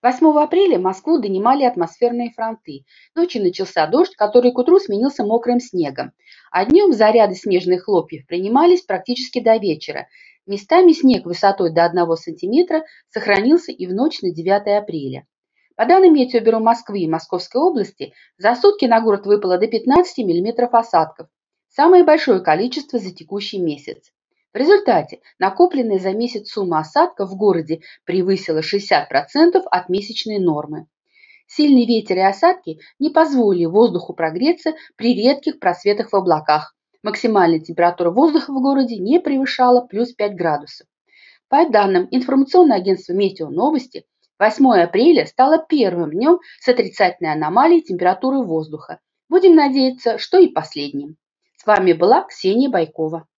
8 апреля Москву донимали атмосферные фронты. Ночью начался дождь, который к утру сменился мокрым снегом. А днем заряды снежных хлопьев принимались практически до вечера. Местами снег высотой до 1 сантиметра сохранился и в ночь на 9 апреля. По данным Метеобюро Москвы и Московской области, за сутки на город выпало до 15 миллиметров осадков. Самое большое количество за текущий месяц. В результате накопленная за месяц сумма осадков в городе превысила 60% от месячной нормы. Сильный ветер и осадки не позволили воздуху прогреться при редких просветах в облаках. Максимальная температура воздуха в городе не превышала плюс 5 градусов. По данным информационного агентства «Метеоновости», 8 апреля стало первым днем с отрицательной аномалией температуры воздуха. Будем надеяться, что и последним. С вами была Ксения Байкова.